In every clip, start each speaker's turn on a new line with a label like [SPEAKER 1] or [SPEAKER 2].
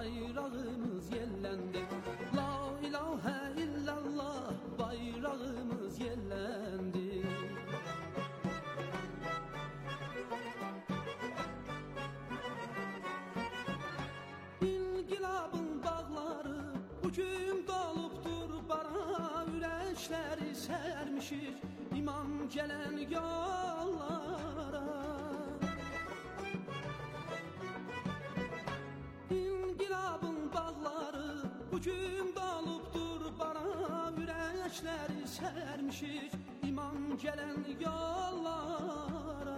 [SPEAKER 1] bayrağımız yellendi. La ilahe illallah, bayrağımız yellendi. İnqilabın bağları bugün dolubdur bara, ürəkləri sərmişik imam gələn yollara. İnqilabın bağları bugün dolubdur bara, ürəkləri sərmişik imam gələn yollara.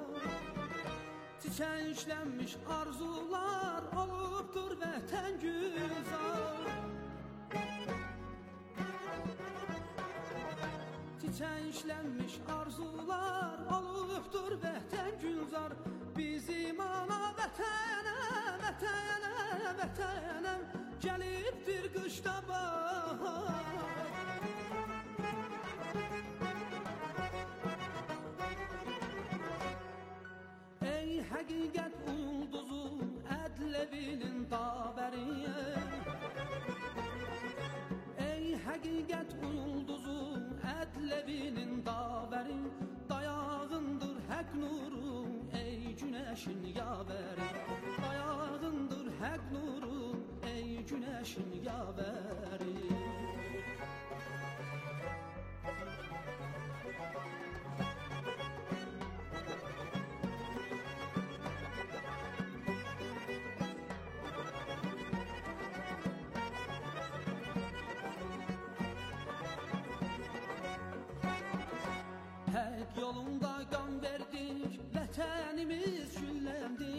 [SPEAKER 1] Çiçəklənmiş arzular olubdur vətən güzar. Çiçəklənmiş arzular olubdur vətən güzar. Bizim ana vətənə, vətənə, vətənə gəlibdir qışda bahar. Ey həqiqət ulduzu, ədl evinin davəri. Ey həqiqət ulduzu, ədl evinin davəri. Dayağındır həq nuru, ey günəşin yavəri. Dayağındır həq nuru, ey günəşin yavəri. Həq yolunda qan verdik, vətənimiz gülləndi.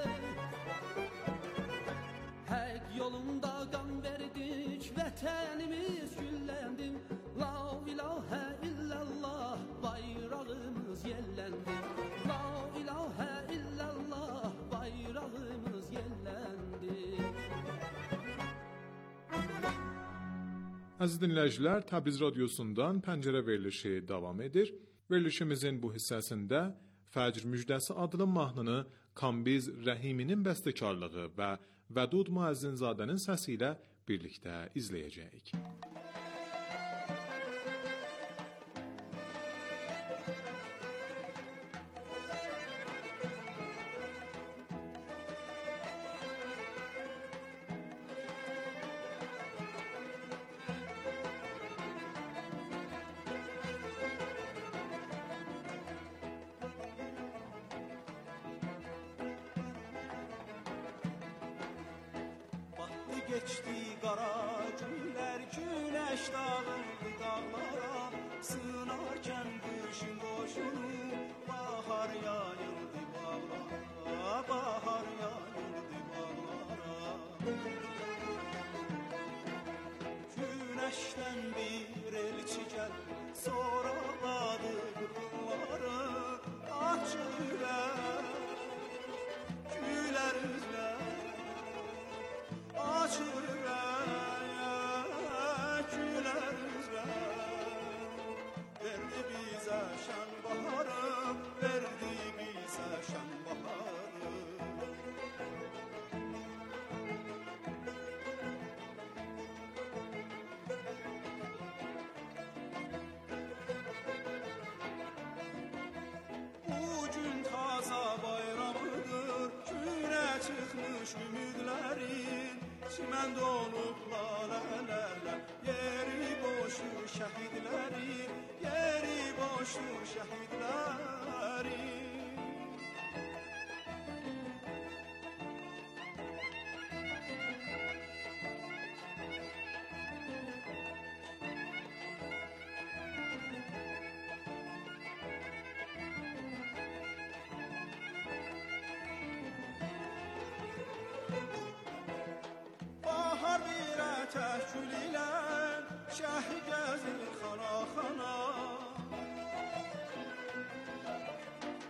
[SPEAKER 1] Həq yolunda qan verdik, vətənimiz gülləndi. La ilahə illallah, bayrağımız yelləndi. La ilahə illallah, bayrağımız yelləndi.
[SPEAKER 2] Aziz dinləyicilər, Təbriz Radiosundan Pəncərə verilişi davam edir. Verilişimizin bu hissəsində Fəcr Müjdəsi adlı mahnını Kambiz Rəhiminin bəstəkarlığı və Vədud Müəzzinzadənin səsi ilə birlikdə izləyəcəyik.
[SPEAKER 3] Geçti qara günlər, günəş dağıldı dağlara. Sınarkən qışın qoşunu, bahar yayıldı bağlara. Bahar yayıldı bağlara. Günəşdən bir elçi gəl, soraqladı qırları. Açıq ürək, gülər üzlər. Açır ürək, gülər üzlər. Verdi bizə şən baharı, verdi bizə şən baharı. Bugün taza bayramıdır, günə çıxmış ümidlərin. Çimən dolub lalələrlə, yeri boşu şəhidlərin, yeri boşu şəhidlərin. Bahar bir təhkül ilə şəhri gəzir xana-xana.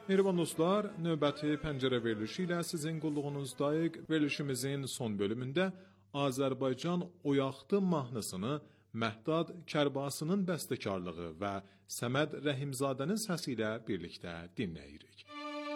[SPEAKER 2] Mehriban dostlar, növbəti pəncərə verilişi ilə sizin qulluğunuzdayıq. Verilişimizin son bölümündə Azərbaycan Oyaqdı mahnısını Məhdad Kərbasının bəstəkarlığı və Səməd Rəhimzadənin səsi ilə birlikdə dinləyirik.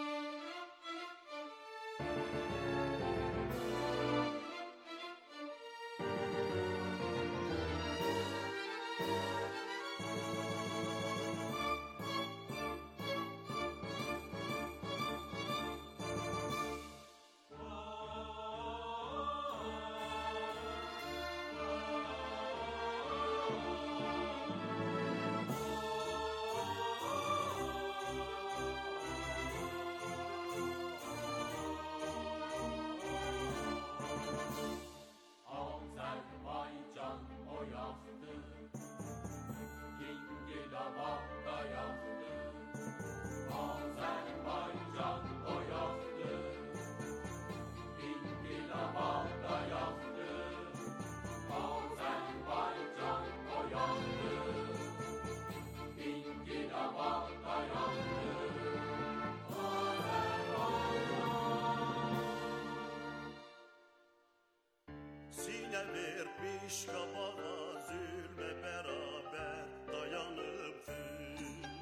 [SPEAKER 4] Sinə vermiş qabağa zülmə bərabər dayanıbdır.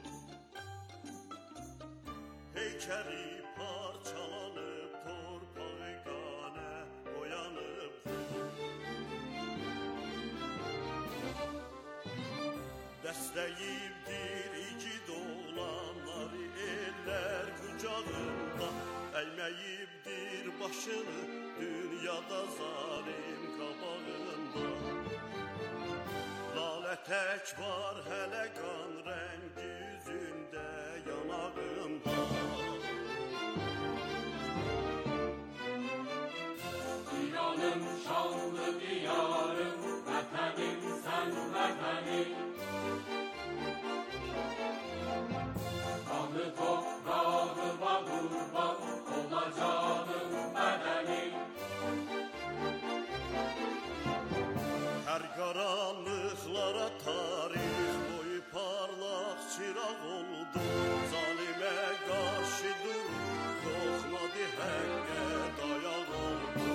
[SPEAKER 4] Heykəli parçalanıb torpağı qanə boyanıbdır. Dəstəyibdir igid olanları ellər qucağında, əyməyibdir başını dünyada zalim qabağında. Lalə tək var hələ qan rəngi yüzündə yanağında.
[SPEAKER 5] İranım şanlı diyarım, vətənim sən vətənim. Kanlı toprağı var qurban olacağım mədənim.
[SPEAKER 4] Hər qaranlıqlara tarix boyu parlaq çıraq oldu. Zalimə qarşı durub qorxmadı, həqqə dayaq oldu.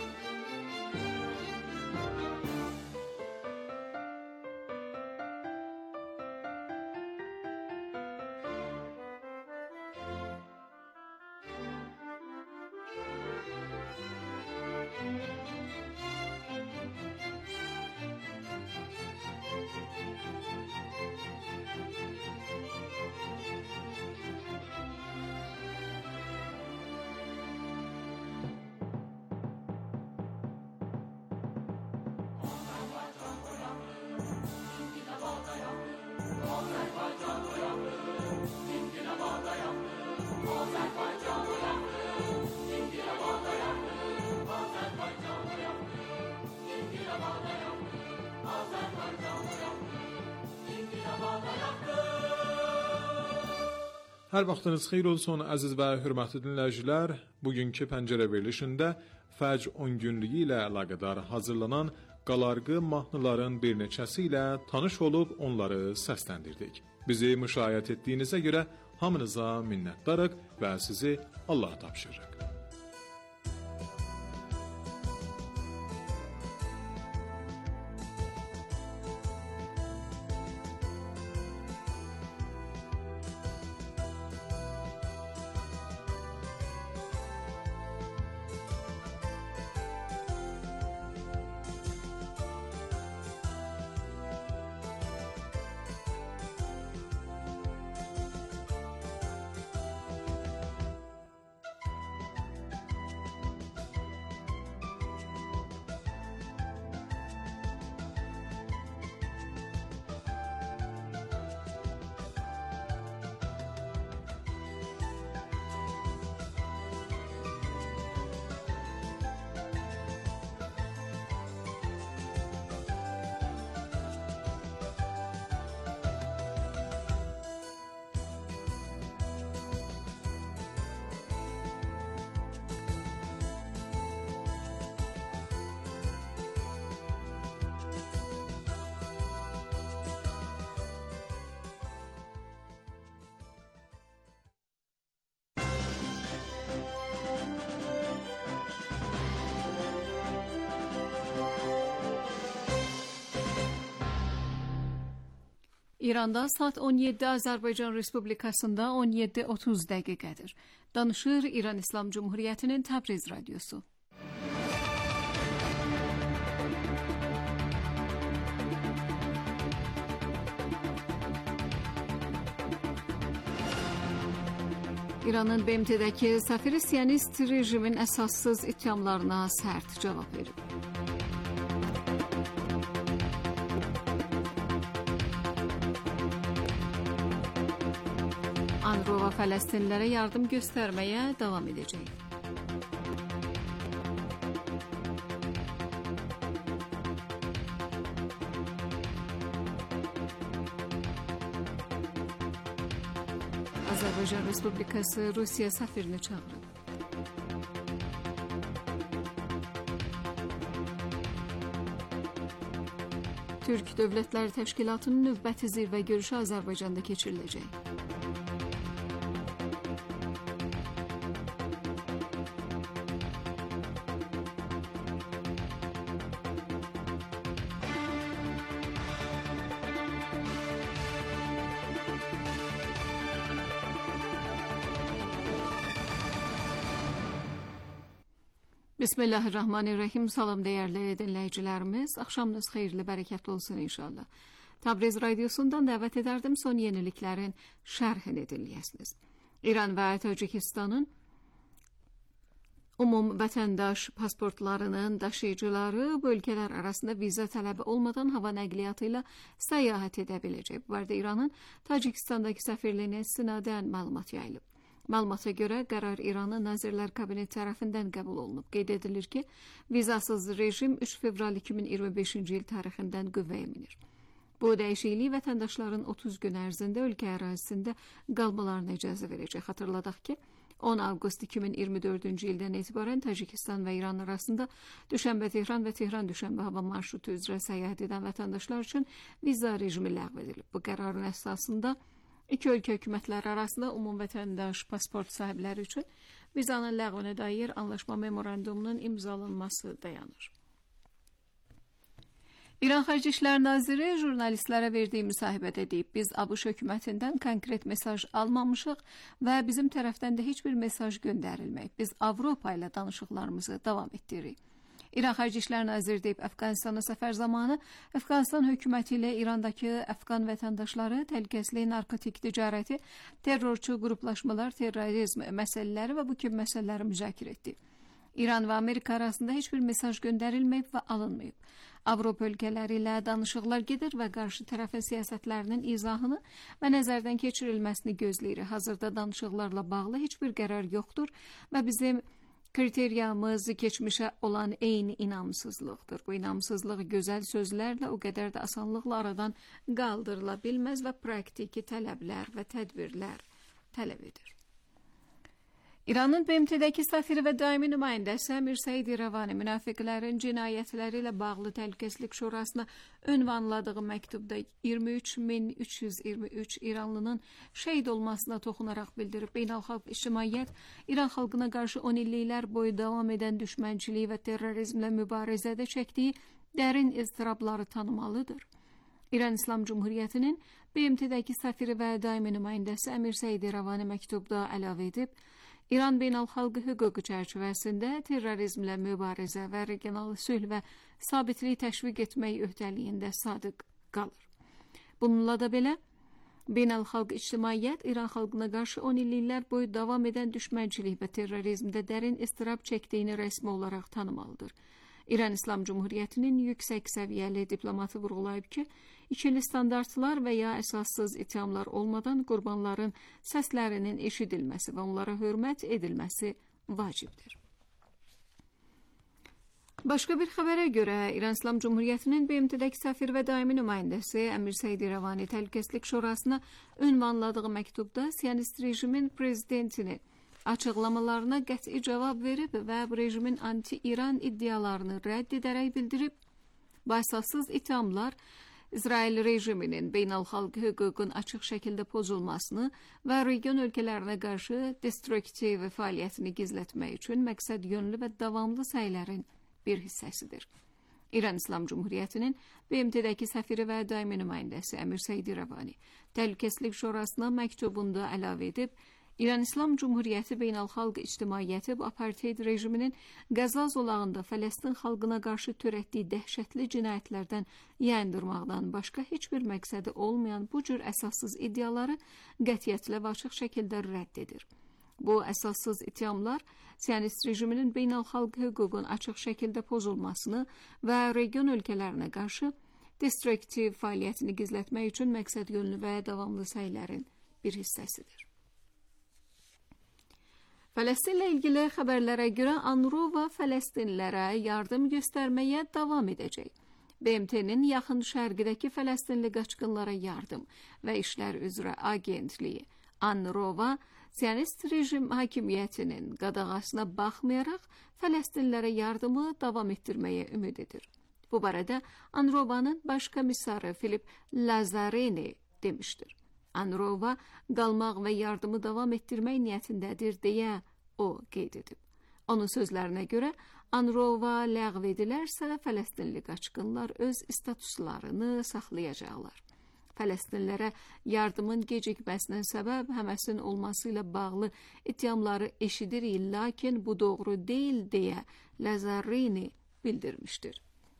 [SPEAKER 2] Hər vaxtınız xeyir olsun əziz və hörmətli dinləyicilər. Bugünkü pəncərə verilişində Fəcr 10 günlüyü ilə əlaqədar hazırlanan qalarğı mahnıların bir neçəsi ilə tanış olub onları səsləndirdik. Bizi müşahidə etdiyinizə görə hamınıza minnətdarıq və sizi Allaha tapşırırıq.
[SPEAKER 6] İranda saat 17, Azərbaycan Respublikasında 17:30 dəqiqədir. Danışır İran İslam Cumhuriyyətinin Təbriz radiosu. İranın BMT-dəki səfiri Siyonist rejimin əsassız ittihamlarına sərt cavab verib. Anrova Fələstinlərə yardım göstərməyə davam edəcək. Azərbaycan Respublikası Rusiya səfirini çağırıb. Türk Dövlətləri Təşkilatının növbəti zirvə görüşü Azərbaycanda keçiriləcək. Bismillahirrahmanirrahim. Salam dəyərli dinləyicilərimiz. Axşamınız xeyirli, bərəkətli olsun inşallah. Təbriz radiosundan dəvət edərdim son yeniliklərin şərhini dinləyəsiniz. İran və Tacikistanın umum vətəndaş pasportlarının daşıyıcıları bu ölkələr arasında viza tələbi olmadan hava nəqliyyatı ilə səyahət edə biləcək. Bu arada İranın Tacikistandakı səfirliyinə istinadən məlumat yayılıb. Məlumata görə qərar İranın Nazirlər Kabineti tərəfindən qəbul olunub. Qeyd edilir ki, vizasız rejim 3 fevral 2025-ci il tarixindən qüvvəyə minir. Bu dəyişiklik vətəndaşların 30 gün ərzində ölkə ərazisində qalmalarına icazə verəcək. Xatırladaq ki, 10 avqust 2024-cü ildən etibarən Tacikistan və İran arasında Düşənbə-Tehran və Tehran-Düşənbə hava marşrutu üzrə səyahət edən vətəndaşlar üçün viza rejimi ləğv edilib. Bu qərarın əsasında İki ölkə hökumətləri arasında umum vətəndaş pasport sahibləri üçün vizanın ləğvinə dair anlaşma memorandumunun imzalanması dayanır. İran Xarici İşlər Naziri jurnalistlərə verdiyi müsahibədə deyib, biz ABŞ hökumətindən konkret mesaj almamışıq və bizim tərəfdən də heç bir mesaj göndərilməyib. Biz Avropa ilə danışıqlarımızı davam etdiririk. İran Xarici İşlər Naziri deyib, Əfqanistana səfər zamanı Əfqanistan hökuməti ilə İrandakı Əfqan vətəndaşları, təhlükəsizlik, narkotik ticarəti, terrorçu qruplaşmalar, terrorizm məsələləri və bu kimi məsələləri müzakirə etdi. İran və Amerika arasında heç bir mesaj göndərilməyib və alınmayıb. Avropa ölkələri ilə danışıqlar gedir və qarşı tərəfin siyasətlərinin izahını və nəzərdən keçirilməsini gözləyirik. Hazırda danışıqlarla bağlı heç bir qərar yoxdur və bizim kriteriyamız keçmişə olan eyni inamsızlıqdır. Bu inamsızlıq gözəl sözlərlə o qədər də asanlıqla aradan qaldırıla bilməz və praktiki tələblər və tədbirlər tələb edir. İranın BMT-dəki səfiri və daimi nümayəndəsi Əmir Səid İrəvani münafiqlərin cinayətləri ilə bağlı Təhlükəsizlik Şurasına ünvanladığı məktubda 23.323 İranlının şəhid olmasına toxunaraq bildirib. Beynəlxalq ictimaiyyət İran xalqına qarşı 10 illiklər boyu davam edən düşmənçilik və terrorizmlə mübarizədə çəkdiyi dərin iztirabları tanımalıdır. İran İslam Cumhuriyyətinin BMT-dəki səfiri və daimi nümayəndəsi Əmir Səid İrəvani məktubda əlavə edib, İran beynəlxalq hüququ çərçivəsində terrorizmlə mübarizə və regional sülh və sabitliyi təşviq etmək öhdəliyində sadiq qalır. Bununla da belə, beynəlxalq ictimaiyyət İran xalqına qarşı 10 illiklər boyu davam edən düşmənçilik və terrorizmdə dərin istirab çəkdiyini rəsmi olaraq tanımalıdır. İran İslam Cumhuriyyətinin yüksək səviyyəli diplomatı vurğulayıb ki, ikili standartlar və ya əsassız ittihamlar olmadan qurbanların səslərinin eşidilməsi və onlara hörmət edilməsi vacibdir. Başqa bir xəbərə görə İran İslam Cumhuriyyətinin BMT-dəki səfir və daimi nümayəndəsi Əmir Səid İrəvani Təhlükəsizlik Şurasına ünvanladığı məktubda Siyonist rejimin prezidentinin açıqlamalarına qəti cavab verib və rejimin anti-İran iddialarını rədd edərək bildirib, bu əsassız ittihamlar İsrail rejiminin beynəlxalq hüququn açıq şəkildə pozulmasını və region ölkələrinə qarşı destruktiv fəaliyyətini gizlətmək üçün məqsəd yönlü və davamlı səylərin bir hissəsidir. İran İslam Cumhuriyyətinin BMT-dəki səfiri və daimi nümayəndəsi Əmir Səid İrəvani Təhlükəsizlik Şurasına məktubunda əlavə edib, İran İslam Cumhuriyyəti beynəlxalq ictimaiyyəti bu apartheid rejiminin Qəzza zolağında Fələstin xalqına qarşı törətdiyi dəhşətli cinayətlərdən yayındırmaqdan başqa heç bir məqsədi olmayan bu cür əsassız iddiaları qətiyyətlə və açıq şəkildə rədd edir. Bu əsassız ittihamlar Siyonist rejiminin beynəlxalq hüququn açıq şəkildə pozulmasını və region ölkələrinə qarşı destruktiv fəaliyyətini gizlətmək üçün məqsədyönlü və davamlı səylərin bir hissəsidir. Fələstinlə ilgili xəbərlərə görə UNRWA Fələstinlərə yardım göstərməyə davam edəcək. BMT-nin yaxın şərqdəki Fələstinli qaçqınlara yardım və işlər üzrə agentliyi UNRWA Siyonist rejim hakimiyyətinin qadağasına baxmayaraq Fələstinlərə yardımı davam etdirməyə ümid edir. Bu barədə UNRWA-nın baş komissarı Filip Lazarini demişdir. UNRWA qalmaq və yardımı davam etdirmək niyyətindədir deyə o qeyd edib. Onun sözlərinə görə UNRWA ləğv edilərsə Fələstinli qaçqınlar öz statuslarını saxlayacaqlar. Fələstinlərə yardımın gecikməsinin səbəb Həməsin olması ilə bağlı ittihamları eşidirik, lakin bu doğru deyil deyə Lazarini bildirmişdir.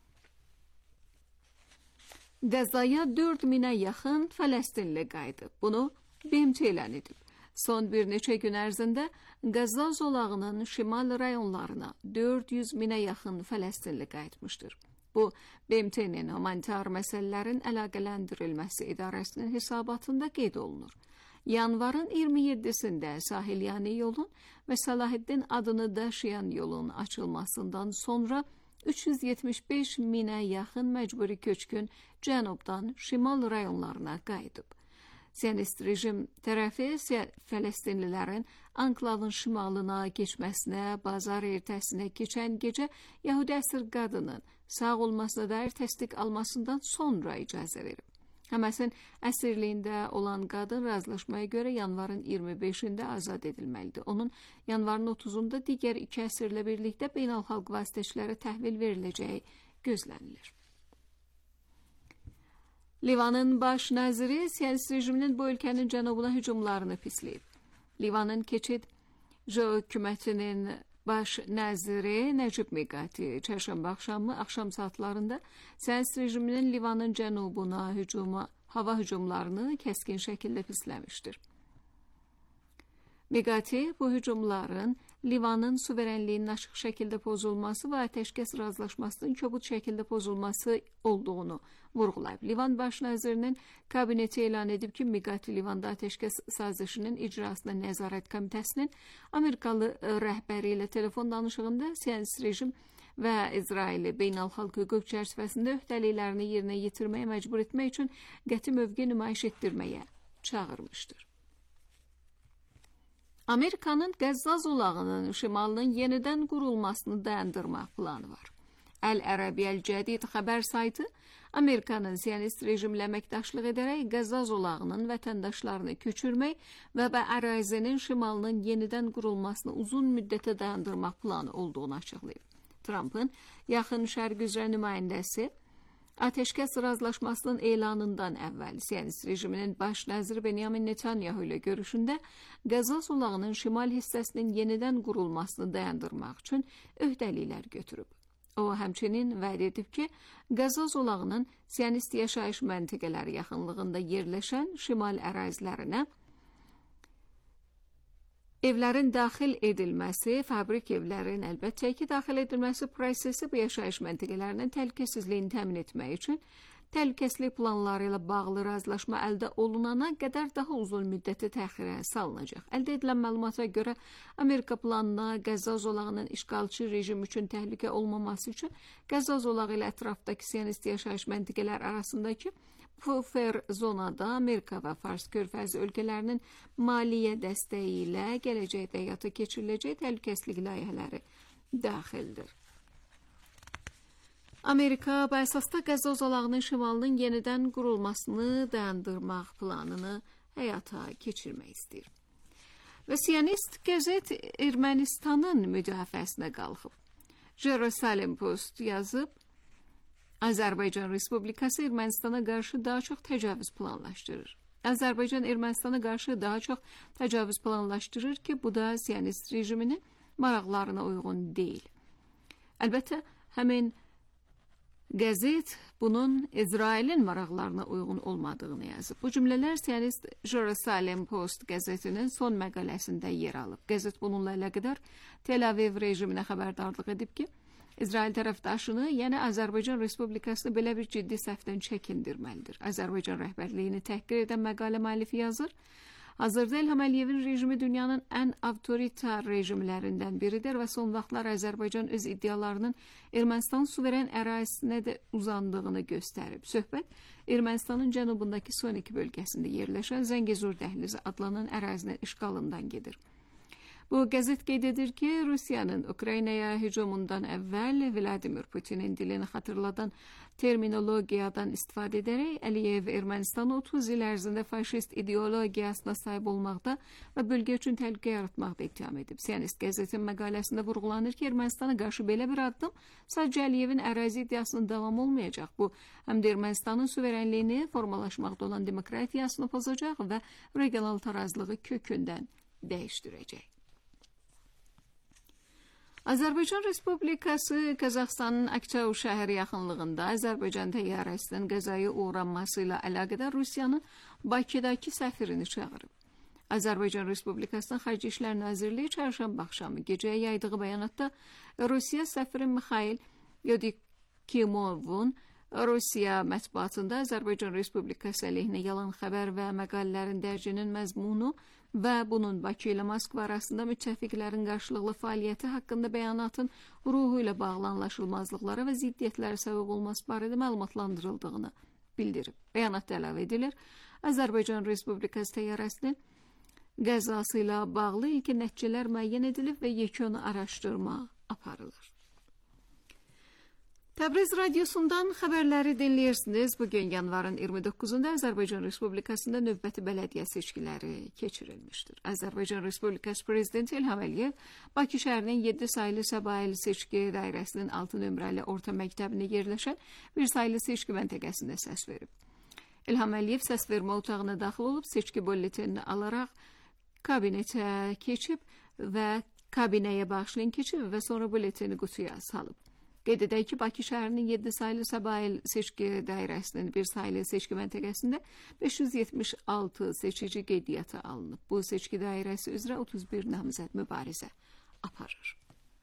[SPEAKER 6] Qəzzaya 4000-ə yaxın Fələstinli qayıdıb. Bunu BMT elan edib. Son bir neçə gün ərzində Qəzza zolağının şimal rayonlarına 400.000-ə yaxın Fələstinli qayıtmışdır. Bu, BMT-nin humanitar məsələlərin əlaqələndirilməsi idarəsinin hesabatında qeyd olunur. Yanvarın 27-sində Sahilyanı yolun və Salahiddin adını daşıyan yolun açılmasından sonra 375.000-ə yaxın məcburi köçkün cənubdan şimal rayonlarına qayıdıb. Siyonist rejim tərəfi Fələstinlilərin anklavın şimalına keçməsinə, bazar ertəsinə keçən gecə Yahudi əsir qadının sağ olmasına dair təsdiq almasından sonra icazə verib. Həməsin əsirliyində olan qadın razılaşmaya görə yanvarın 25-də azad edilməlidir. Onun yanvarın 30-da digər 2 əsirlə birlikdə beynəlxalq vasitəçilərə təhvil veriləcəyi gözlənilir. Livanın baş naziri Siyonist rejiminin bu ölkənin cənubuna hücumlarını pisləyib. Livanın keçid hökumətinin baş naziri Nəcib Miqati çərşənbə axşam saatlarında Siyonist rejiminin Livanın cənubuna hava hücumlarını kəskin şəkildə pisləmişdir. Miqati bu hücumların Livanın suverenliyinin açıq şəkildə pozulması və atəşkəs razılaşmasının kobud şəkildə pozulması olduğunu vurğulayıb. Livan baş nazirinin kabineti elan edib ki, Miqati Livanda atəşkəs sazişinin icrasına nəzarət komitəsinin Amerikalı rəhbəri ilə telefon danışığında Siyonist rejim və İsraili beynəlxalq hüquq çərçivəsində öhdəliklərini yerinə yetirməyə məcbur etmək üçün qəti mövqe nümayiş etdirməyə çağırmışdır. Amerikanın Qəzza zolağının şimalının yenidən qurulmasını dayandırmaq planı var. Əl-Ərəbi Əl-Cədid xəbər saytı Amerikanın Siyonist rejimlə əməkdaşlıq edərək Qəzza zolağının vətəndaşlarını köçürmək və ərazinin şimalının yenidən qurulmasını uzun müddətə dayandırmaq planı olduğunu açıqlayıb. Trump'ın yaxın şərq üzrə nümayəndəsi Atəşkəs razılaşmasının elanından əvvəl Siyonist rejiminin baş naziri Benjamin Netanyahu ilə görüşündə Qəzza zolağının şimal hissəsinin yenidən qurulmasını dayandırmaq üçün öhdəliklər götürüb. O, həmçinin vəd edib ki, Qəzza zolağının Siyonist yaşayış məntəqələri yaxınlığında yerləşən şimal ərazilərinə evlərin daxil edilməsi, fabrik evlərin əlbəttə ki, daxil edilməsi prosesi bu yaşayış məntəqələrinin təhlükəsizliyini təmin etmək üçün təhlükəsizlik planları ilə bağlı razılaşma əldə olunana qədər daha uzun müddəti təxirə salınacaq. Əldə edilən məlumata görə Amerika planına Qəzza zolağının işğalçı rejim üçün təhlükə olmaması üçün Qəzza zolağı ilə ətrafdakı Siyonist yaşayış məntəqələr arasındakı Puffer zonada Amerika və Fars körfəzi ölkələrinin maliyyə dəstəyi ilə gələcəkdə həyata keçiriləcək təhlükəsizlik layihələri daxildir. Amerika bu əsasda Qəzza zolağının şimalının yenidən qurulmasını dayandırmaq planını həyata keçirmək istəyir. Və Siyonist qəzet Ermənistanın müdafiəsinə qalxıb. Jerusalem Post yazıb, Azərbaycan Respublikası Ermənistana qarşı daha çox təcavüz planlaşdırır. Azərbaycan Ermənistana qarşı daha çox təcavüz planlaşdırır ki, bu da Siyonist rejiminin maraqlarına uyğun deyil. Əlbəttə, həmin qəzet bunun İsrailin maraqlarına uyğun olmadığını yazıb. Bu cümlələr Siyonist Jerusalem Post qəzetinin son məqaləsində yer alıb. Qəzet bununla əlaqədar Tel Aviv rejiminə xəbərdarlıq edib ki, İsrail tərəfdaşını, yəni Azərbaycan Respublikasını belə bir ciddi səhvdən çəkindirməlidir. Azərbaycan rəhbərliyini təhqir edən məqalə müəllifi yazır. Hazırda İlham Əliyevin rejimi dünyanın ən avtoritar rejimlərindən biridir və son vaxtlar Azərbaycan öz iddialarının Ermənistan suveren ərazisinə də uzandığını göstərib. Söhbət Ermənistanın cənubundakı Soniki bölgəsində yerləşən Zəngəzur dəhlizi adlanan ərazinin işğalından gedir. Bu qəzet qeyd edir ki, Rusiyanın Ukraynaya hücumundan əvvəl Vladimir Putinin dilini xatırladan terminologiyadan istifadə edərək Əliyev Ermənistanı 30 il ərzində faşist ideologiyasına sahib olmaqda və bölgə üçün təhlükə yaratmaqda ittiham edib. Siyonist qəzetin məqaləsində vurğulanır ki, Ermənistana qarşı belə bir addım sadəcə Əliyevin ərazi iddiasının davamı olmayacaq. Bu, həm də Ermənistanın suverenliyini, formalaşmaqda olan demokratiyasını pozacaq və regional tarazlığı kökündən dəyişdirəcək. Azərbaycan Respublikası Qazaxıstanın Akçau şəhəri yaxınlığında Azərbaycan təyyarəsinin qəzaya uğranması ilə əlaqədar Rusiyanın Bakıdakı səfirini çağırıb. Azərbaycan Respublikasının Xarici İşlər Nazirliyi çarşamba axşamı gecəyə yaydığı bəyanatda Rusiya səfiri Mikhail Yodikimovun Rusiya mətbuatında Azərbaycan Respublikası əleyhinə yalan xəbər və məqalələrin dərcinin məzmunu və bunun Bakı ilə Moskva arasında müttəfiqlərin qarşılıqlı fəaliyyəti haqqında bəyanatın ruhu ilə bağlı anlaşılmazlıqlara və ziddiyyətlərə səbəb olması barədə məlumatlandırıldığını bildirib. Bəyanatda əlavə edilir, Azərbaycan Respublikası təyyarəsinin qəzası ilə bağlı ilkin nəticələr müəyyən edilib və yekun araşdırma aparılır. Təbriz radiosundan xəbərləri dinləyirsiniz. Bugün yanvarın 29-da Azərbaycan Respublikasında növbəti bələdiyyə seçkiləri keçirilmişdir. Azərbaycan Respublikası Prezidenti İlham Əliyev Bakı şəhərinin 7 sayılı Səbail seçki dairəsinin 6 nömrəli orta məktəbində yerləşən bir sayılı seçki məntəqəsində səs verib. İlham Əliyev səs vermə otağına daxil olub, seçki bulletinini alaraq kabinetə keçib və kabinəyə bağışlayın keçib və sonra bulletini qutuya salıb. Qeyd edək ki, Bakı şəhərinin 7 sayılı Səbail seçki dairəsinin bir sayılı seçki məntəqəsində 576 seçici qeydiyyata alınıb. Bu seçki dairəsi üzrə 31 namizəd mübarizə aparır.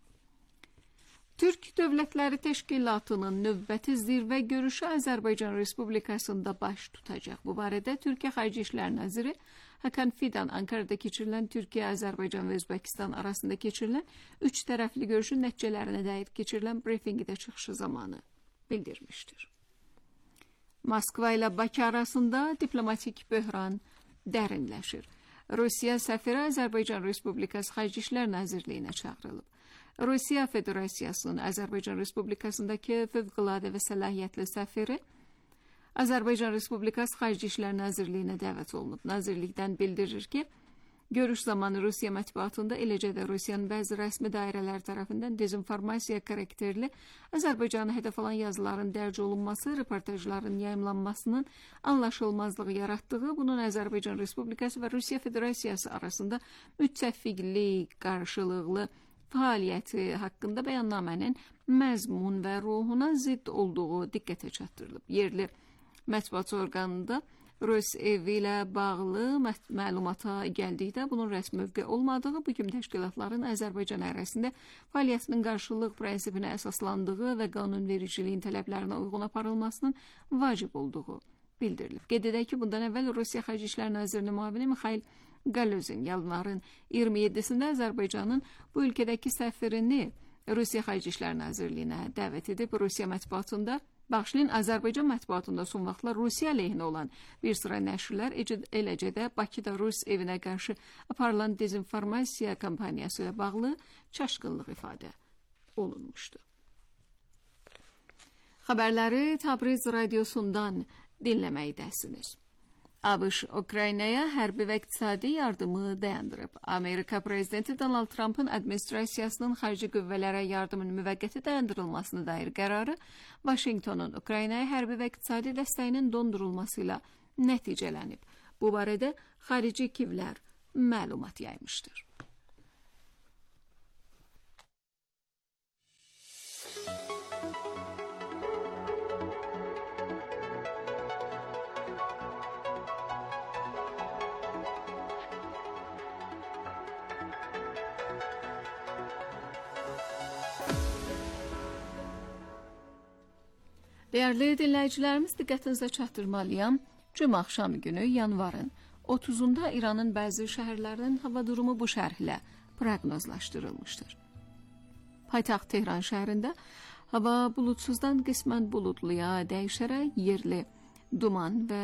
[SPEAKER 6] Türk Dövlətləri Təşkilatının növbəti zirvə görüşü Azərbaycan Respublikasında baş tutacaq. Bu barədə Türkiyə Xarici İşlər Naziri Hakan Fidan Ankara'da keçirilən Türkiyə, Azərbaycan və Özbəkistan arasında keçirilən 3 tərəfli görüşün nəticələrinə dair keçirilən brifinqdə çıxışı zamanı bildirmişdir. Moskva ilə Bakı arasında diplomatik böhran dərinləşir. Rusiya səfiri Azərbaycan Respublikası Xarici İşlər Nazirliyinə çağırılıb. Rusiya Federasiyasının Azərbaycan Respublikasındakı fövqəladə və səlahiyyətli səfiri Azərbaycan Respublikası Xarici İşlər Nazirliyinə dəvət olunub. Nazirlikdən bildirir ki, görüş zamanı Rusiya mətbuatında, eləcə də Rusiyanın bəzi rəsmi dairələr tərəfindən dezinformasiya karakterli Azərbaycanı hədəf alan yazıların dərc olunması, reportajların yayımlanmasının anlaşılmazlığı yaratdığı, bunun Azərbaycan Respublikası və Rusiya Federasiyası arasında müttəfiqlik qarşılıqlı fəaliyyəti haqqında bəyannamənin məzmun və ruhuna zidd olduğu diqqətə çatdırılıb. Yerli mətbuat orqanında Rus evi ilə bağlı məlumata gəldikdə bunun rəsmi mövqe olmadığı, bu kimi təşkilatların Azərbaycan ərazisində fəaliyyətinin qarşılıq prinsipinə əsaslandığı və qanunvericiliyin tələblərinə uyğun aparılmasının vacib olduğu bildirilib. Qeyd edək ki, bundan əvvəl Rusiya Xarici İşlər Nazirinin müavini Mikhail Galuzin yanvarın 27-sində Azərbaycanın bu ülkədəki səfirini Rusiya Xarici İşlər Nazirliyinə dəvət edib. Rusiya mətbuatında, bağışlayın, Azərbaycan mətbuatında son vaxtlar Rusiya əleyhinə olan bir sıra nəşrlər, eləcə də Bakıda Rus evinə qarşı aparılan dezinformasiya kampaniyası ilə bağlı çaşqınlıq ifadə olunmuşdu. Xəbərləri Təbriz radiosundan dinləməkdəsiniz. ABŞ Ukraynaya hərbi və iqtisadi yardımı dayandırıb. Amerika prezidenti Donald Trump'ın administrasiyasının xarici qüvvələrə yardımın müvəqqəti dayandırılmasına dair qərarı Vaşinqtonun Ukraynaya hərbi və iqtisadi dəstəyinin dondurulması ilə nəticələnib. Bu barədə xarici Kivlər məlumat yaymışdır. Dəyərli dinləyicilərimiz, diqqətinizə çatdırmalıyam. Cümə axşamı günü yanvarın 30-unda İranın bəzi şəhərlərinin hava durumu bu şərhlə proqnozlaşdırılmışdır. Paytaxt Tehran şəhərində hava bulutsuzdan qismən bulutluya dəyişərək yerli duman və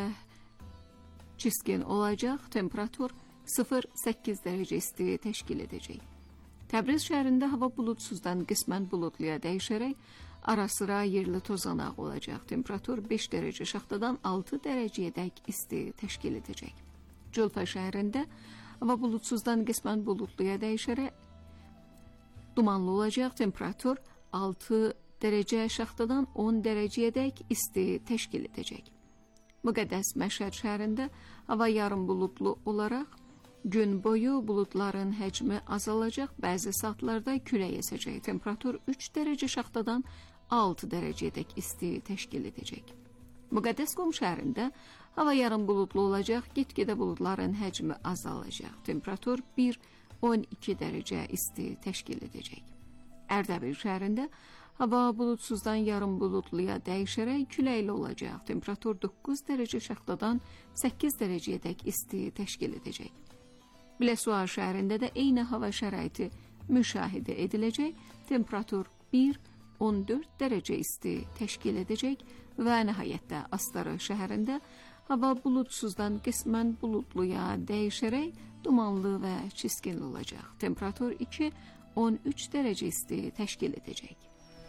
[SPEAKER 6] çiskin olacaq. Temperatur 0-8 dərəcə isti təşkil edəcək. Təbriz şəhərində hava bulutsuzdan qismən bulutluya dəyişərək ara-sıra yerli tozanaq olacaq. Temperatur 5 dərəcə şaxtadan 6 dərəcəyədək isti təşkil edəcək. Culfa şəhərində hava bulutsuzdan qismən bulutluya dəyişərək dumanlı olacaq. Temperatur 6 dərəcə şaxtadan 10 dərəcəyədək isti təşkil edəcək. Müqəddəs Məşhəd şəhərində hava yarım bulutlu olaraq gün boyu bulutların həcmi azalacaq. Bəzi saatlarda külək əsəcək. Temperatur 3 dərəcə şaxtadan 6 dərəcədək isti təşkil edəcək. Müqəddəs Qum şəhərində hava yarım bulutlu olacaq. Get-gedə bulutların həcmi azalacaq. Temperatur 1-12 dərəcə isti təşkil edəcək. Ərdəbil şəhərində hava bulutsuzdan yarım bulutluya dəyişərək küləkli olacaq. Temperatur 9 dərəcə şaxtadan 8 dərəcədək isti təşkil edəcək. Biləsuvar şəhərində də eyni hava şəraiti müşahidə ediləcək. Temperatur 1-14 dərəcə isti təşkil edəcək və nəhayətdə Astara şəhərində hava bulutsuzdan qismən bulutluya dəyişərək dumanlı və çiskinli olacaq. Temperatur 2-13 dərəcə isti təşkil edəcək.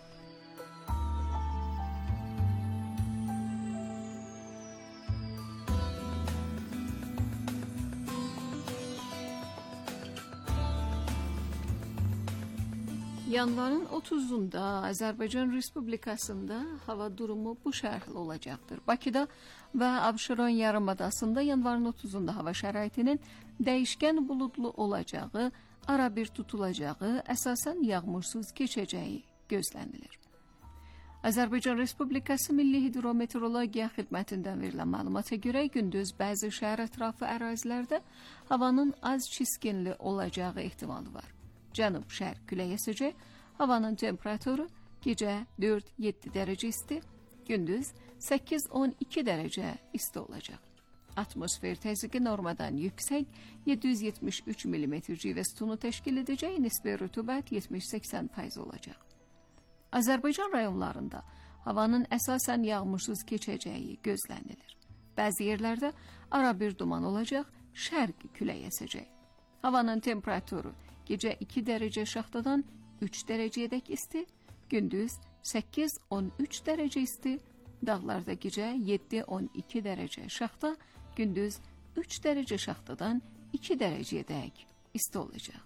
[SPEAKER 6] Yanvarın 30-unda Azərbaycan Respublikasında hava durumu bu şərhlə olacaqdır. Bakıda və Abşeron yarımadasında yanvarın 30-unda hava şəraitinin dəyişkən buludlu olacağı, ara bir tutulacağı, əsasən yağmursuz keçəcəyi gözlənilir. Azərbaycan Respublikası Milli Hidrometeorologiya Xidmətindən verilən məlumata görə gündüz bəzi şəhər ətrafı ərazilərdə havanın az çiskinli olacağı ehtimalı var. Cənub-şərq külək əsəcək. Havanın temperaturu gecə 4-7 dərəcə isti, gündüz 8-12 dərəcə isti olacaq. Atmosfer təzyiqi normadan yüksək 773 mm civə sütunu təşkil edəcək, nisbi rütubət 70-80% olacaq. Azərbaycan rayonlarında havanın əsasən yağmursuz keçəcəyi gözlənilir. Bəzi yerlərdə ara bir duman olacaq, şərq külək əsəcək. Havanın temperaturu gecə 2 dərəcə şaxtadan 3 dərəcəyədək isti, gündüz 8-13 dərəcə isti, dağlarda gecə 7-12 dərəcə şaxta, gündüz 3 dərəcə şaxtadan 2 dərəcəyədək isti olacaq.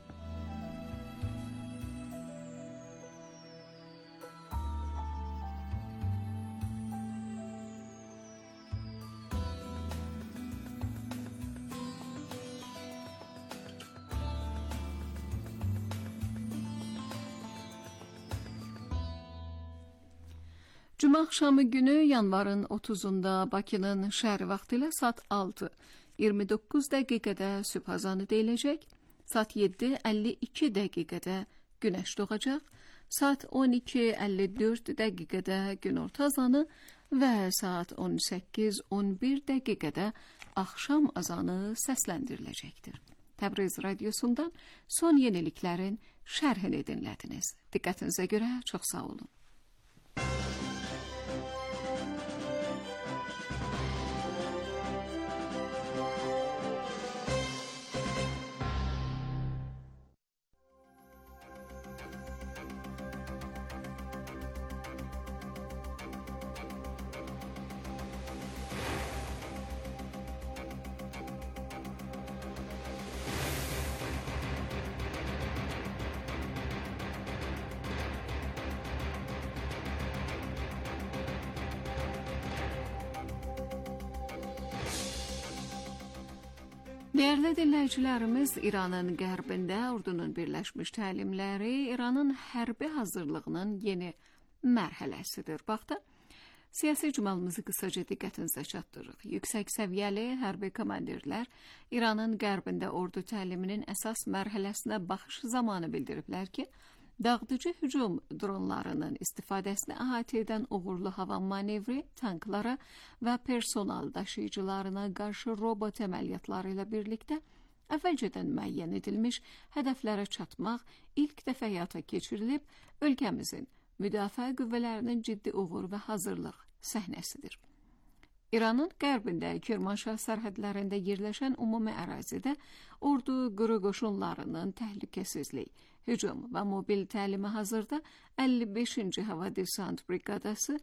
[SPEAKER 6] Cümə axşamı günü yanvarın 30-unda Bakının şəhəri vaxtı ilə saat 6:29 dəqiqədə sübh azanı deyiləcək, saat 7:52 dəqiqədə günəş doğacaq, saat 12:54 dəqiqədə günorta azanı və saat 18:11 dəqiqədə axşam azanı səsləndiriləcəkdir. Təbriz radiosundan son yeniliklərin şərhini dinlədiniz. Diqqətinizə görə çox sağ olun. Değerli dinləyicilərimiz, İranın qərbində ordunun birləşmiş təlimləri İranın hərbi hazırlığının yeni mərhələsidir. Baxda, siyasi icmalımızı qısaca diqqətinizə çatdırırıq. Yüksək səviyyəli hərbi komandirlər İranın qərbində ordu təliminin əsas mərhələsinə baxış zamanı bildiriblər ki, dağıdıcı hücum dronlarının istifadəsini əhatə edən uğurlu hava manevri, tanklara və personal daşıyıcılarına qarşı robot əməliyyatları ilə birlikdə əvvəlcədən müəyyən edilmiş hədəflərə çatmaq ilk dəfə həyata keçirilib, ölkəmizin müdafiə qüvvələrinin ciddi uğur və hazırlıq səhnəsidir. İranın qərbində Kirmanşah sərhədlərində yerləşən ümumi ərazidə ordu quru qoşunlarının təhlükəsizlik, hücum və mobil təlimi hazırda 55-ci Hava Desant Briqadası,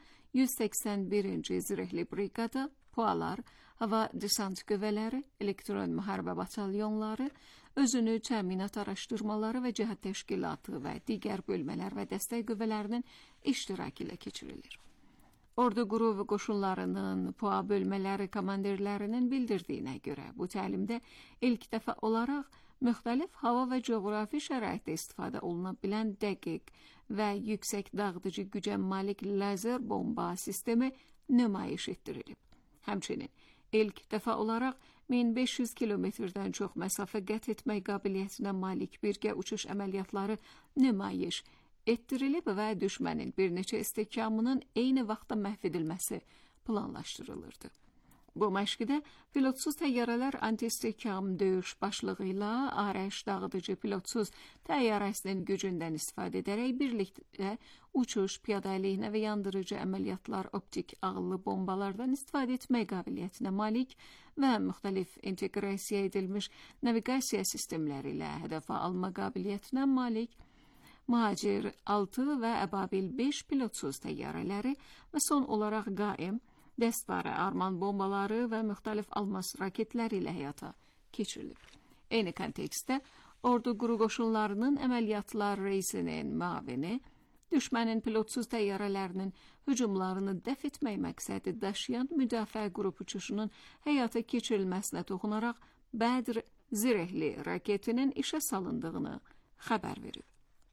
[SPEAKER 6] 181-ci Zirehli Briqada, PUAlar, Hava Desant qüvvələri, elektron müharibə batalyonları, özünü təminat araşdırmaları və cəhət təşkilatı və digər bölmələr və dəstək qüvvələrinin iştirakı ilə keçirilir. Ordu quru qoşunlarının PUA bölmələri komandirlərinin bildirdiyinə görə bu təlimdə ilk dəfə olaraq müxtəlif hava və coğrafi şəraitdə istifadə oluna bilən dəqiq və yüksək dağıdıcı gücə malik lazer bomba sistemi nümayiş etdirilib. Həmçinin ilk dəfə olaraq 1500 kilometrdən çox məsafə qət etmək qabiliyyətinə malik birgə uçuş əməliyyatları nümayiş etdirilib və düşmənin bir neçə istehkamının eyni vaxtda məhv edilməsi planlaşdırılırdı. Bu məşqdə pilotsuz təyyarələr anti-istehkam döyüş başlığı ilə ARəş dağıdıcı pilotsuz təyyarəsinin gücündən istifadə edərək birlikdə uçuş, piyada əleyhinə və yandırıcı əməliyyatlar, optik ağıllı bombalardan istifadə etmək qabiliyyətinə malik və müxtəlif inteqrasiya edilmiş naviqasiya sistemləri ilə hədəfə alma qabiliyyətinə malik Mühacir 6 və Əbabil 5 pilotsuz təyyarələri və son olaraq qaim, dəstvarə, arman bombaları və müxtəlif almas raketləri ilə həyata keçirilib. Eyni kontekstdə ordu quru qoşunlarının əməliyyatlar reisinin müavini, düşmənin pilotsuz təyyarələrinin hücumlarını dəf etmək məqsədi daşıyan müdafiə qrup uçuşunun həyata keçirilməsinə toxunaraq Bədr Zirehli raketinin işə salındığını xəbər verib.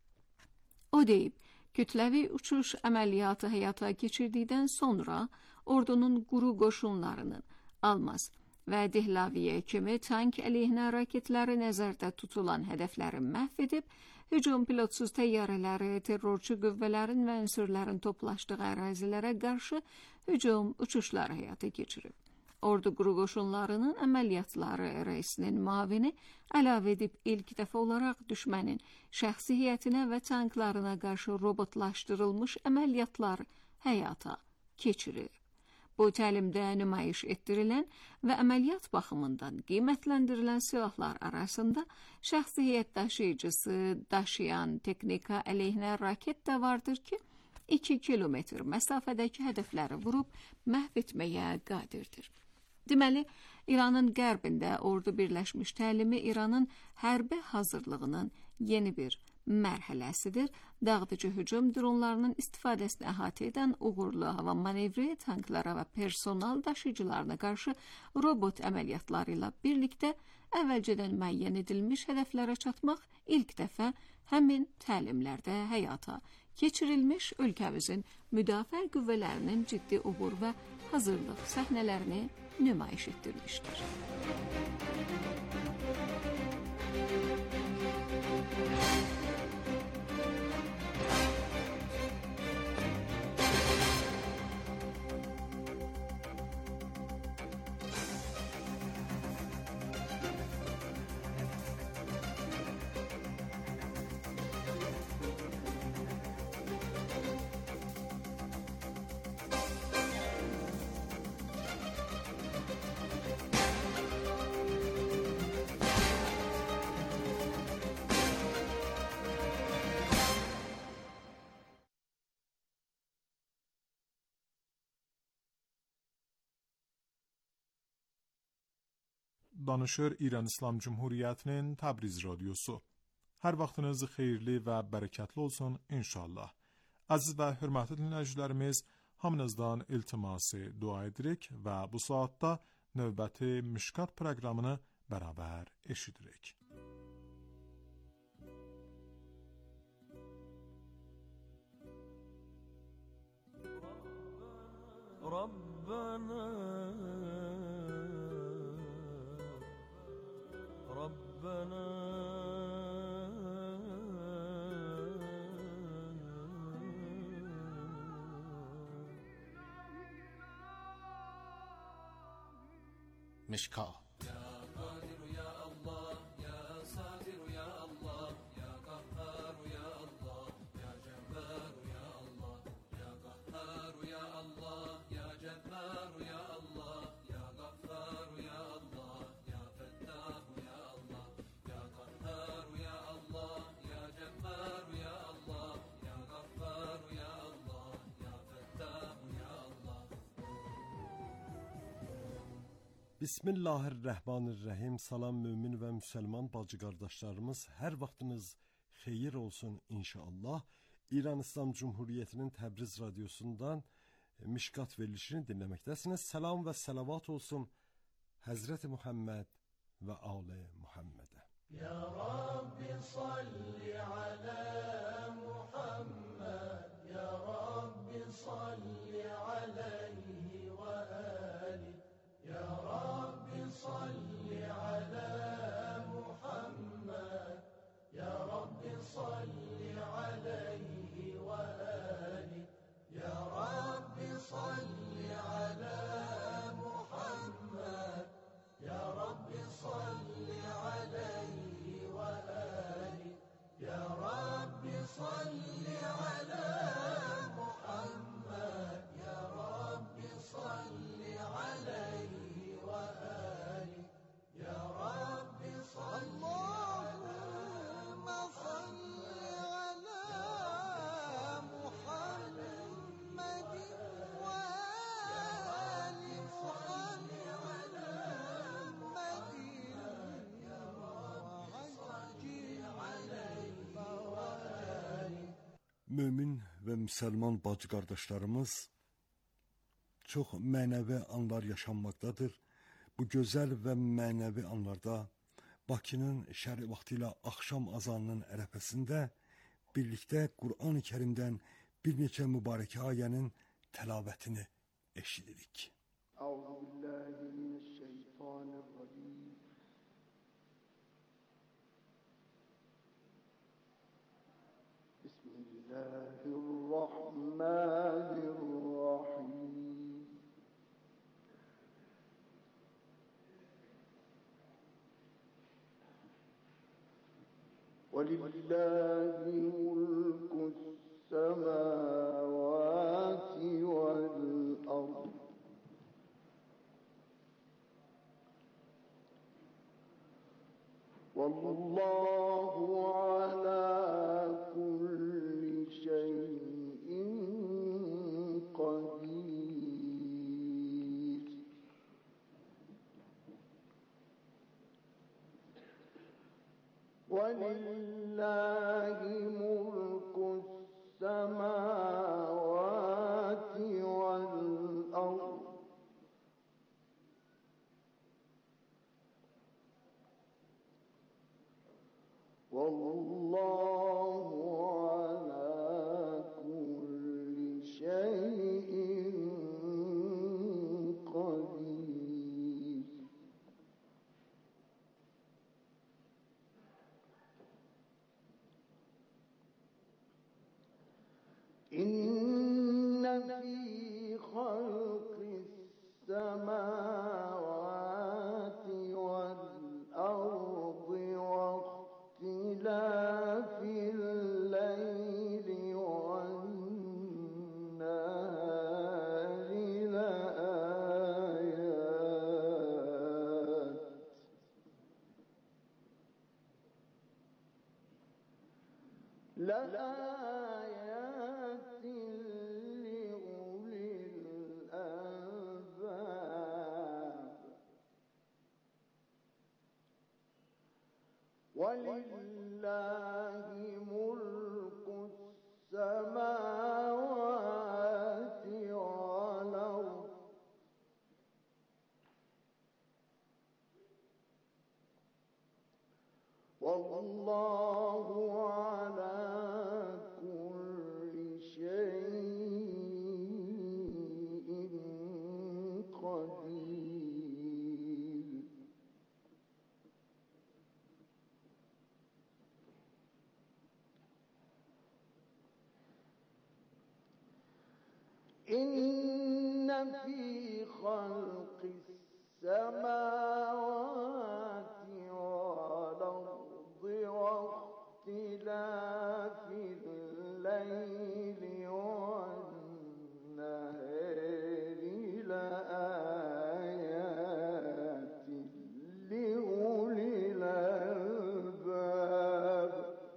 [SPEAKER 6] O deyib, kütləvi uçuş əməliyyatı həyata keçirdikdən sonra ordunun quru qoşunlarının Almaz və Dehlaviyə kimi tank əleyhinə raketləri nəzərdə tutulan hədəfləri məhv edib, hücum pilotsuz təyyarələri, terrorçu qüvvələrin və ünsürlərin toplaşdığı ərazilərə qarşı hücum uçuşları həyata keçirib. Ordu quru qoşunlarının əməliyyatları rəisinin müavini əlavə edib ilk dəfə olaraq düşmənin şəxsi heyətinə və tanklarına qarşı robotlaşdırılmış əməliyyatlar həyata keçirir. Bu təlimdə nümayiş etdirilən və əməliyyat baxımından qiymətləndirilən silahlar arasında şəxsi heyət daşıyıcısı daşıyan texnika əleyhinə raket də vardır ki, 2 kilometr məsafədəki hədəfləri vurub məhv etməyə qadirdir. Deməli, İranın qərbində ordu birləşmiş təlimi İranın hərbi hazırlığının yeni bir mərhələsidir. Dağıdıcı hücum dronlarının istifadəsini əhatə edən uğurlu hava manevri, tanklara və personal daşıyıcılarına qarşı robot əməliyyatları ilə birlikdə əvvəlcədən müəyyən edilmiş hədəflərə çatmaq ilk dəfə həmin təlimlərdə həyata keçirilmiş ölkəmizin müdafiə qüvvələrinin ciddi uğur və hazırlıq səhnələrini nümayiş etdirmişdir.
[SPEAKER 2] Danışır İran İslam Cumhuriyyətinin Təbriz radiosu. Hər vaxtınız xeyirli və bərəkətli olsun inşallah. Əziz və hörmətli dinləyicilərimiz, hamınızdan iltiması dua edirik və bu saatda növbəti Mişkat proqramını
[SPEAKER 7] beraber eşidirek.
[SPEAKER 3] Rabbana Rabbana
[SPEAKER 7] Mishka. Bismillahirrahmanirrahim. Salam mümin ve Müslüman bacı kardeşlerimiz. Her vaktiniz hayır olsun inşallah. İran İslam Cumhuriyeti'nin Təbriz Radyosu'ndan Mişkat verilişini dinlemektesiniz. Selam ve selavat olsun Hazreti Muhammed ve Âli Muhammed'e.
[SPEAKER 8] Ya Rabbi salli ala Muhammed, Ya Rabbi salli aleyhi ve ali. Ya Rabbi salli ala Muhammed, Ya Rabbi salli aleyhi ve ali. Ya Rabbi salli ala Muhammed, Ya Rabbi salli aleyhi ve ali. Ya Rabbi salli ala Muhammed, Ya Rabbi salli aleyhi ve ali. Ya Rabbi salli Allahümme salli ala Muhammedin ve ali Muhammed ve acil aleyhi ve ali.
[SPEAKER 7] Mümin ve Müslüman bacı kardeşlerimiz, çok mənəvi anlar yaşanmaktadır. Bu güzel ve mənəvi anlarda Bakının şəri vaxtilə axşam azanının ərəfəsində birlikte Kur'an-ı Kerim'den bir neçə mübarək ayənin təlavətini eşidirik.
[SPEAKER 8] Euzubillahimineşşeytanirracim. Bismillahirrahmanirrahim. وَلِلَّهِ مُلْكُ السَّمَاوَاتِ وَالْأَرْضِ وَاللَّهُ عَلَى كُلِّ شَيْءٍ قَدِيرٌ. وَلِلَّهِ مُلْكُ السَّمَاوَاتِ وَالْأَرْضِ وَاللَّهُ عَلَى كُلِّ شَيْءٍ قَدِيرٌ. إِنَّ فِي خَلْقِ السَّمَاوَاتِ وَالْأَرْضِ واختلاف الليل والنهار لآيات لأولي الألباب. ولله ملك السماوات والأرض والله على كل شيء قدير. إن في خلق السماوات والأرض واختلاف الليل والنهار لآيات لأولي الألباب.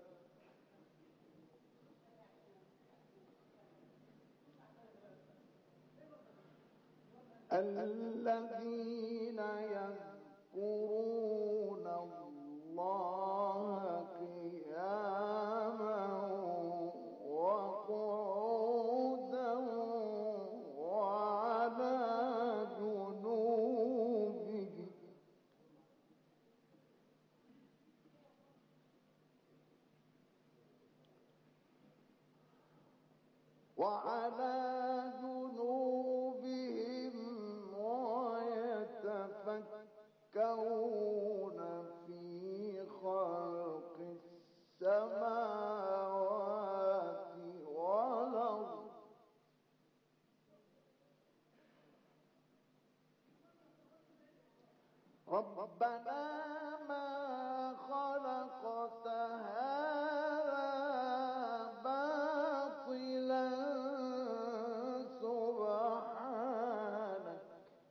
[SPEAKER 8] الذين يذكرون الله قياما وقعودا وعلى جنوبهم ويتفكرون في خلق السماوات والأرض ربنا ما خلقت هذا باطلا سبحانك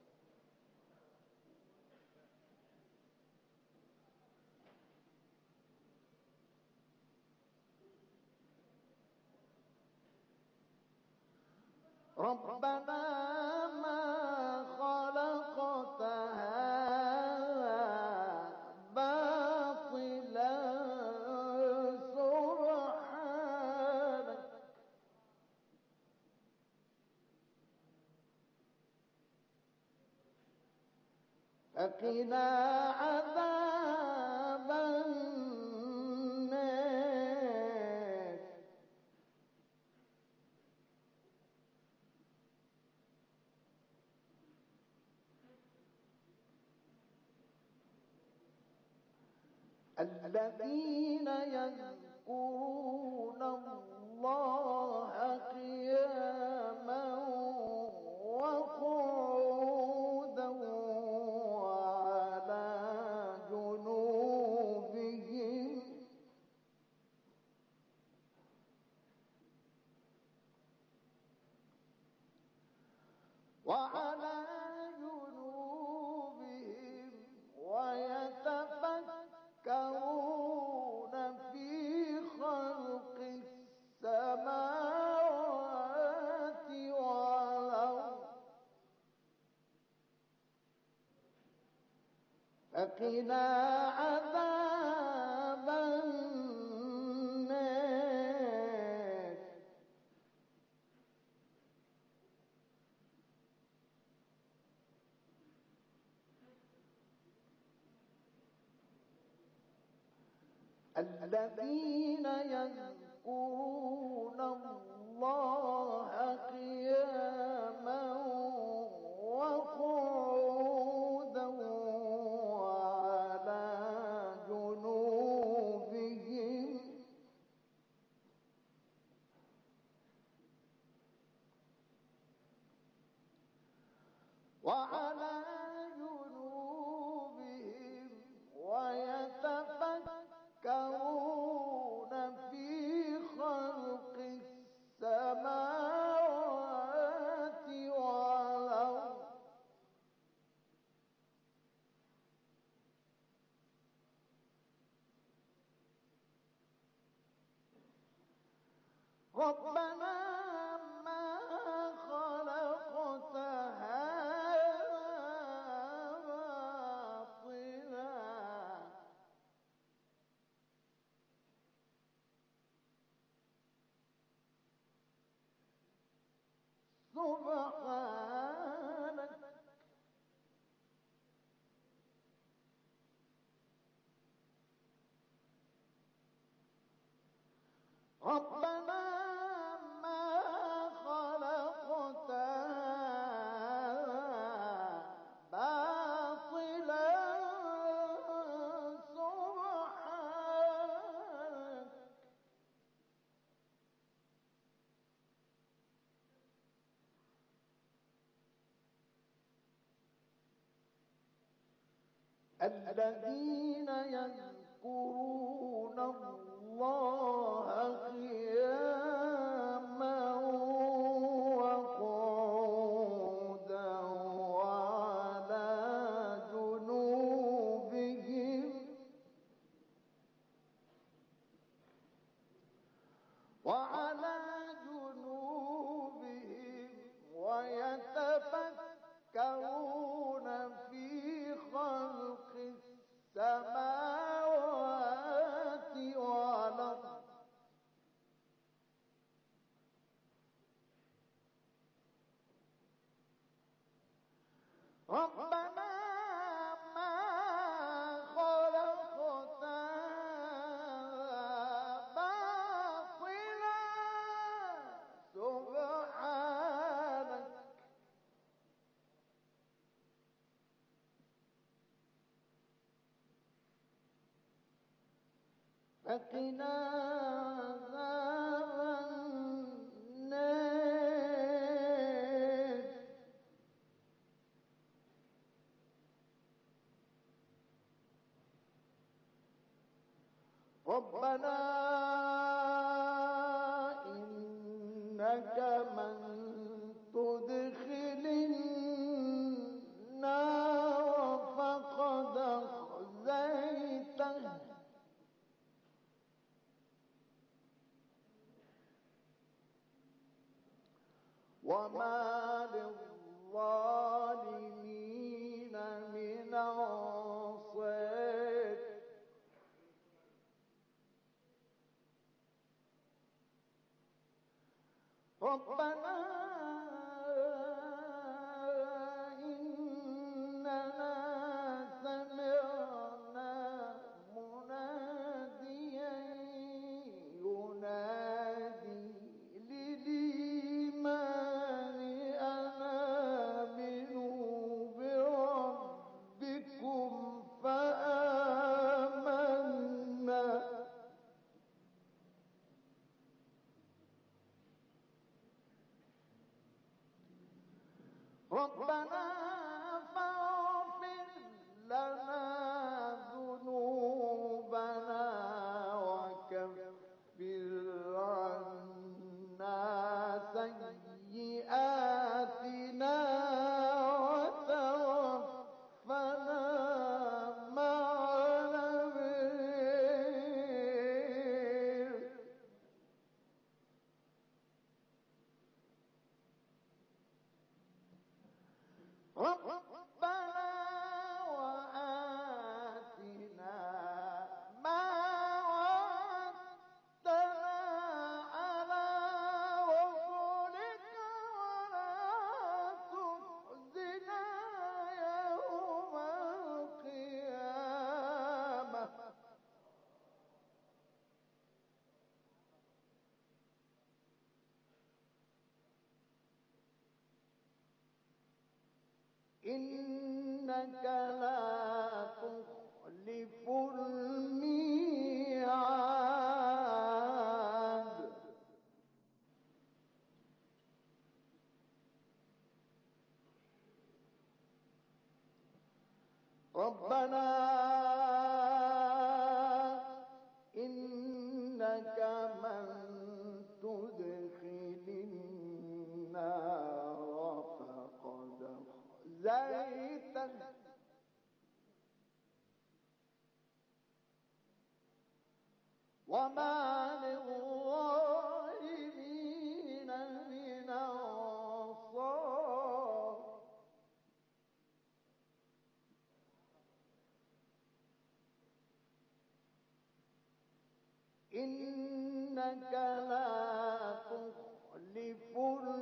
[SPEAKER 8] ربنا ما خلقت هذا باطلا سبحانك فقنا عذاب النار. الذين يذكرون الله قياما وقعودا وعلى جنوبهم ويتفكرون في خلق السماوات والأرض فقنا عذاب النار. الذين يذكرون الله قياما وقعودا وعلى جنوبهم ويتفكرون في خلق السماوات والأرض ربنا ما خلقت هذا باطلا سبحانك ربنا ما خلقت باطلا سبحانك الذين يذكرون الله قياما وقعودا وعلى جنوبهم ويتفكرون في خلق السماوات والأرض ربنا ما خلقت باطلا سبحانك فقنا عذاب النار ربنا إنك من تدخل النار فقد أخزيته وما للظالمين من أنصار ربنا إننا سمعنا مناديا ينادي للإيمان أن آمنوا بربكم فآمنا ربنا فاغفر لنا ذنوبنا وكفر عنا سيئاتنا وتوفنا مع الأبرار ربنا وآتنا ما وعدتنا على رسلك ولا تخزنا يوم القيامة إنك لا تخلف الميعاد ربنا إنك من تدخل النار فقد أخزيته وما للظالمين من أنصار إنك لا تخلف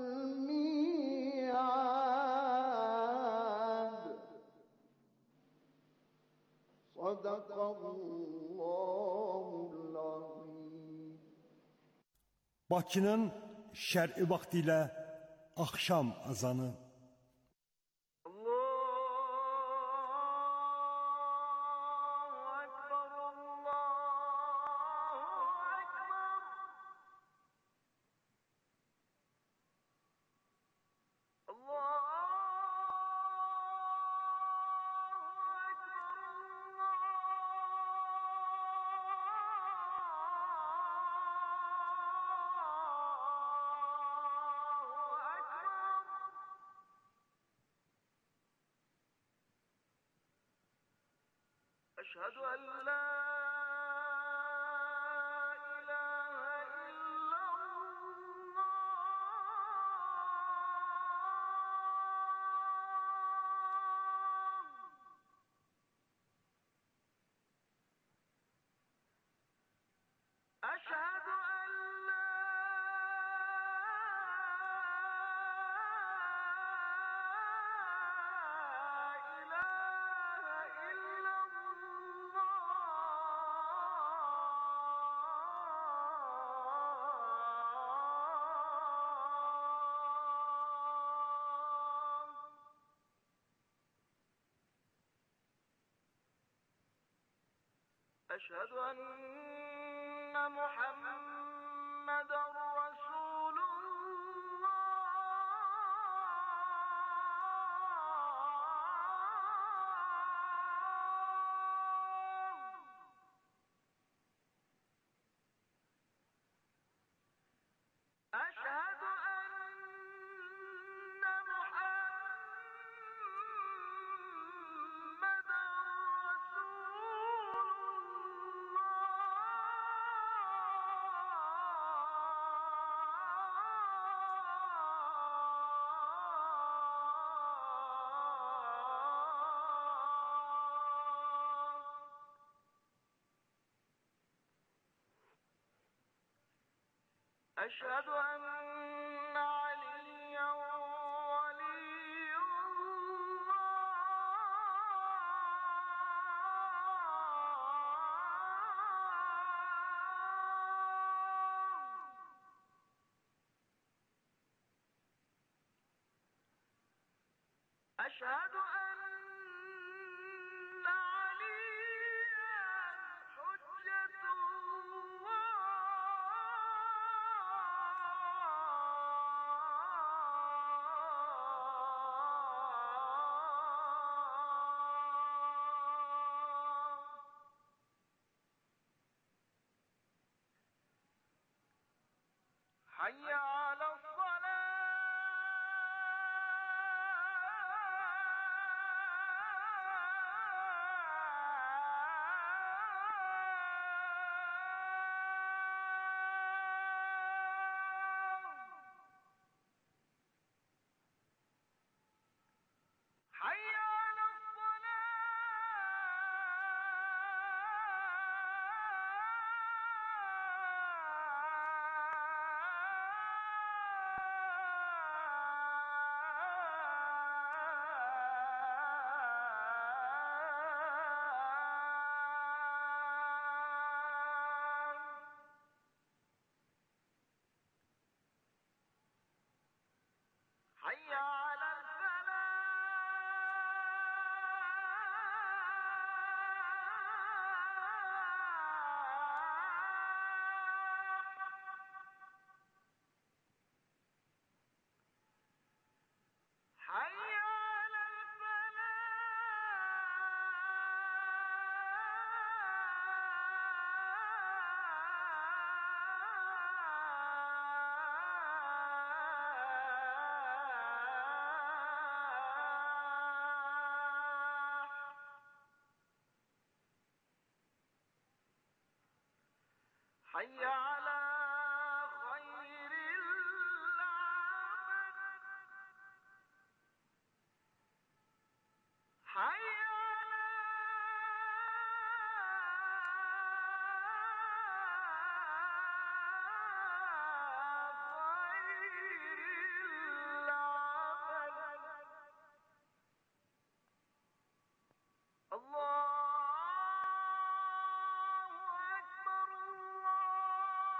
[SPEAKER 8] الميعاد صدق الله العظيم
[SPEAKER 7] Bakının şərqi vaxtı ilə axşam azanı.
[SPEAKER 9] أشهد أن لا إله إلا الله أشهد أن لا أشهد أن محمدًا رسول الله أشهد أن محمدًا أشهد أن عليا ولي الله أشهد أن عليا حجة الله حي على حي على حي على خير العمل حي على خير العمل الله أكبر الله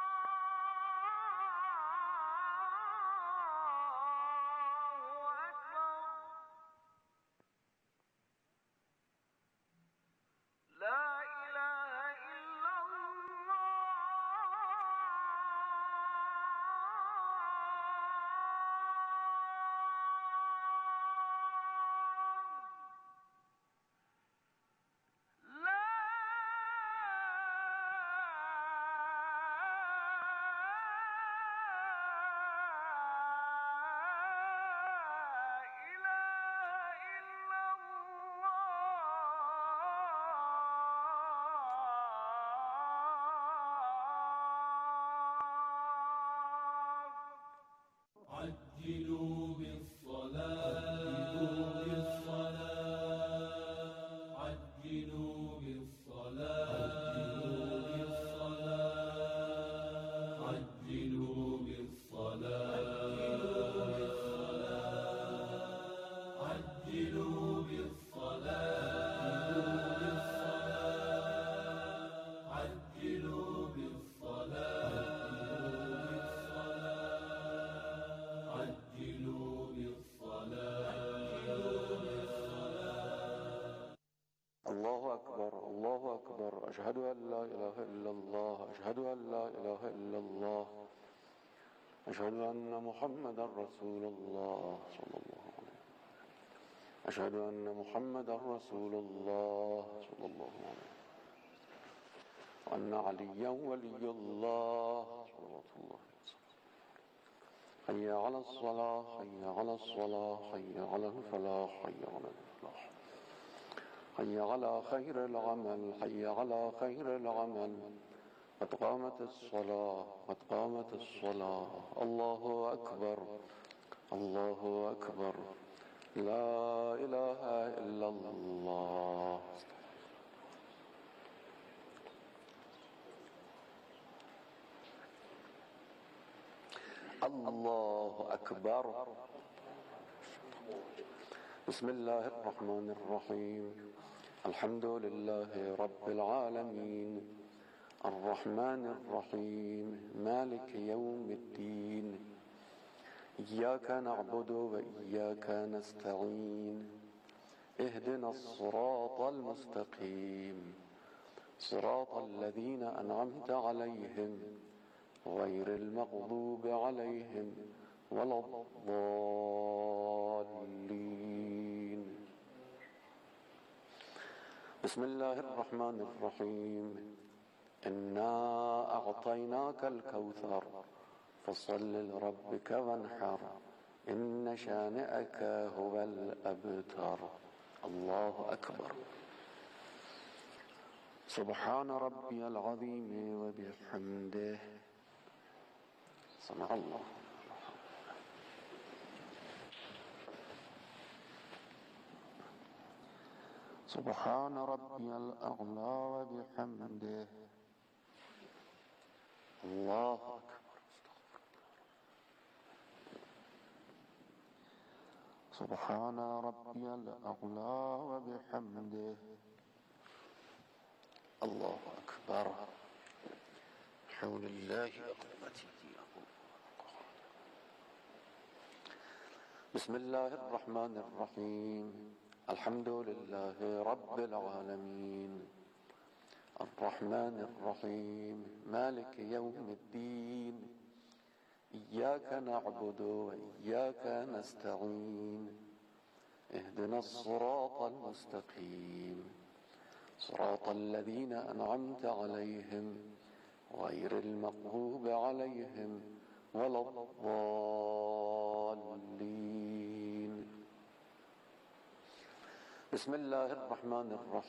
[SPEAKER 10] أكبر الله أكبر أشهد أن لا إله إلا الله أشهد أن لا إله إلا الله أشهد أن محمدا رسول الله صلى الله عليه وسلم أشهد أن محمدا رسول الله صلى الله عليه وسلم وأن عليا ولي الله صلوات الله وسلم حي على الصلاة حي على الصلاة حي على الفلاح حي على الفلاح حي على خير العمل حي على خير العمل قد قامت الصلاة قد قامت الصلاة الله أكبر الله أكبر لا إله إلا الله الله أكبر بسم الله الرحمن الرحيم الحمد لله رب العالمين الرحمن الرحيم مالك يوم الدين إياك نعبد وإياك نستعين اهدنا الصراط المستقيم صراط الذين أنعمت عليهم غير المغضوب عليهم ولا الضالين بسم الله الرحمن الرحيم إنا أعطيناك الكوثر فصل لربك وانحر إن شانئك هو الأبتر الله أكبر سبحان ربي العظيم وبحمده سمع الله سبحان ربي الأعلى وبحمده الله أكبر سبحان ربي الأعلى وبحمده الله أكبر حول الله وقوته بسم الله الرحمن الرحيم الحمد لله رب العالمين الرحمن الرحيم مالك يوم الدين إياك نعبد وإياك نستعين اهدنا الصراط المستقيم صراط الذين أنعمت عليهم غير المغضوب عليهم ولا الضالين بسم الله الرحمن الرحيم